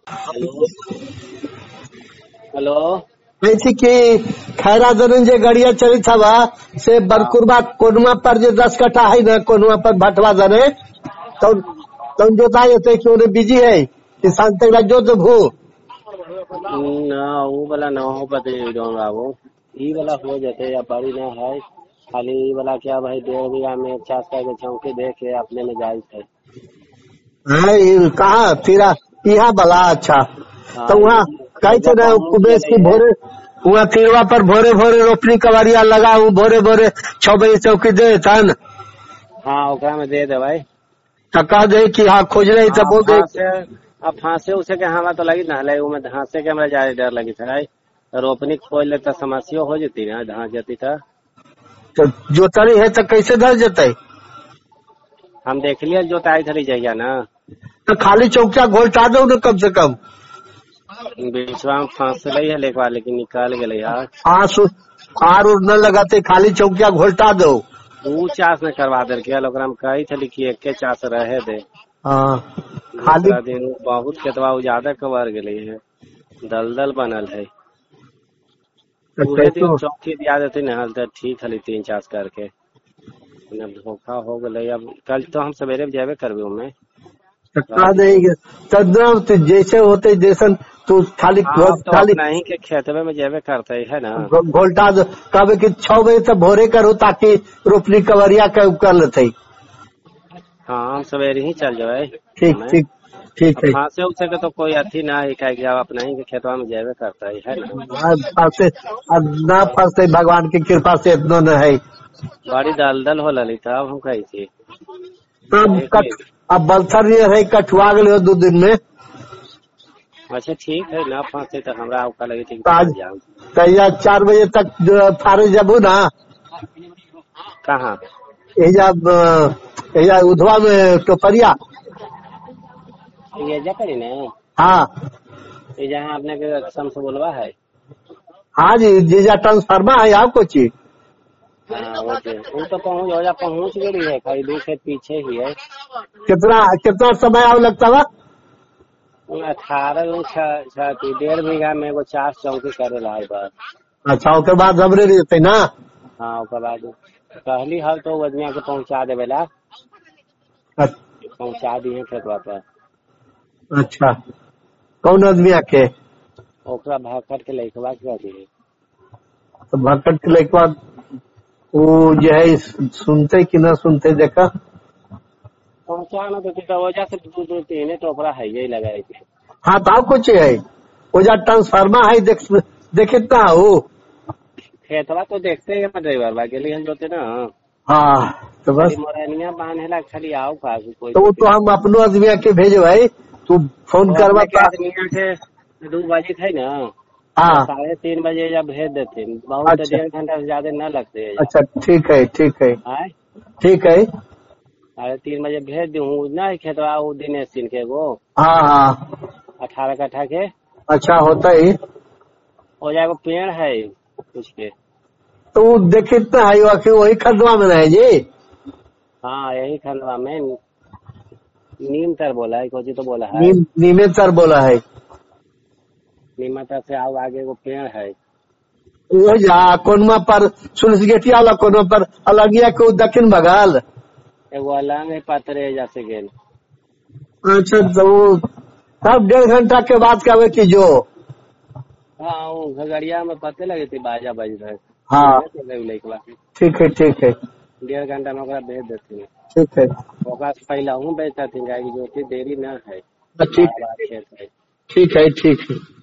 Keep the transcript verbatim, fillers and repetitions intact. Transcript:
Hello hello ऐसी की खैरा दरन जे गड़िया चली था से बरकुरबा कोनुआ पर जे दस कट्ठा है ना कोनुआ पर भटवा दने तो तुम जोताई होते क्यों ने बिजी है किसान तक जो तो भू ना वो वाला ना हो पाते बाबू ई वाला हो जाते या बड़ी ना है खाली ई वाला क्या भाई डेढ़ बीघा में चार के चौकी दे के अपने में जायज है। हाँ कहा तेरा यहाँ बला अच्छा तो वहाँ कैसे ना कुबेश की भोरे वहाँ तिरवा पर भोरे भोरे रोपनी कवारिया लगा हूँ भोरे भोरे छह बजे चौकी दे तन हाँ ओकरा में दे दे भाई कहा दे कि हाँ खोज रही तब बोल दे अब फांसे उसे के हमारा तो लगी ना में धांसे के हमारा ज्यादा डर लगी था रोपनी खोज लेता समस्या हो जाती ना धांस जाती था तो जोतरी है तो कैसे धर जते हम देख लिया जोताई धरी जाइए ना तो खाली चौकिया घोलटा दो ना कम से कम बीचवा में फांस रही है लेकिन लेकिन निकाल गए यार आस आर उर न लगाते खाली चौकिया घोलटा दो दू चास न करवा दे के लोग कही थी कि एक चास रहे दे हाँ खाली दिन बहुत खेतवा ज्यादा कवर गई है दलदल बनल है दिन चौकी दिया देते न तो ठीक है तीन चास करके धोखा हो गए। अब कल तो हम सवेरे जेबे करबे में देंगे जैसे होते जैसन तू खाली हाँ, तो खाली नहीं के खेतवे में जेबे करते है ना घोलटा दो कब की छह बजे तक भोरे करो ताकि रोपनी कवरिया कर लेते हाँ हम सवेरे ही चल जाए ठीक ठीक ठीक है फांसे उसे के तो कोई अथी ना है कि अपना ही के खेतवा में जेबे करता है ना फंसे अब ना फंसे भगवान की कृपा से इतना न है बड़ी दलदल हो ललिता अब हम कही थी अब अब बलसर है कठुआ गए दो दिन में अच्छा ठीक है ना फांसे तो हमरा आपका लगी थी कहिया चार बजे तक फारे जबू ना कहाँ एजा उधवा में टोपरिया ये जा करी ना हाँ ये जहाँ आपने के कसम से बोलवा है हाँ जी जीजा ट्रांसफार्मा है आपको चीज हाँ वो तो तो पहुँच हो जा पहुँच गई है कई दो खेत पीछे ही है। कितना कितना समय आओ लगता है अठारह डेढ़ बीघा में वो चार चौकी करे ला बस। अच्छा उसके बाद हमरे रहते ना हाँ उसके बाद पहली हल तो वजनिया के पहुँचा देवे ला पहुँचा दिए खेतवा पर। अच्छा कौन आदमी आके ओकरा भक्कट के लइकवा के दिए तो भक्कट के लइकवा वो जो है सुनते कि ना सुनते देखा पहुँचा ना तो वजह से दो दो तीन टोपरा है यही लगाई थी। हाँ तो कुछ है वो जा ट्रांसफार्मा है देख देखे ना हो खेतवा तो देखते हैं ड्राइवर बा के लिए जोते ना हाँ तो बस मोरनिया बांधेला खाली आओ का कोई तो तो हम अपनो आदमी के भेजे भाई तू फोन करवा के दो बजे थे ना हाँ साढ़े तीन बजे जब भेज देते बहुत अच्छा। डेढ़ घंटा से ज्यादा न लगते है। अच्छा ठीक है ठीक है ठीक है साढ़े तीन बजे भेज दूँ ना खेतवा वो दिनेश सिंह के वो हाँ हाँ अठारह कट्ठा के अच्छा होता ही हो जाएगा पेड़ है कुछ के तो वो देखे तो है कि वही खंडवा में रहे जी हाँ यही खंडवा में नीम तर बोला है कोची तो बोला है नीम नीमे तर बोला है नीमा तर से आओ आगे वो पेड़ है वो जा कोनमा पर सुलस गेटिया वाला कोनमा पर अलगिया को दक्षिण बगाल एगो अलग है पात्रे जैसे गेल। अच्छा तो तब डेढ़ घंटा के बाद क्या कि जो हाँ वो घगड़िया में पते लगे थे बाजा बज रहे हाँ ठीक है ठीक है डेढ़ घंटा में ओकरा भेज देती ठीक है ओकरा पहला हूँ बेचता थी जो देरी न है ठीक है ठीक है ठीक है।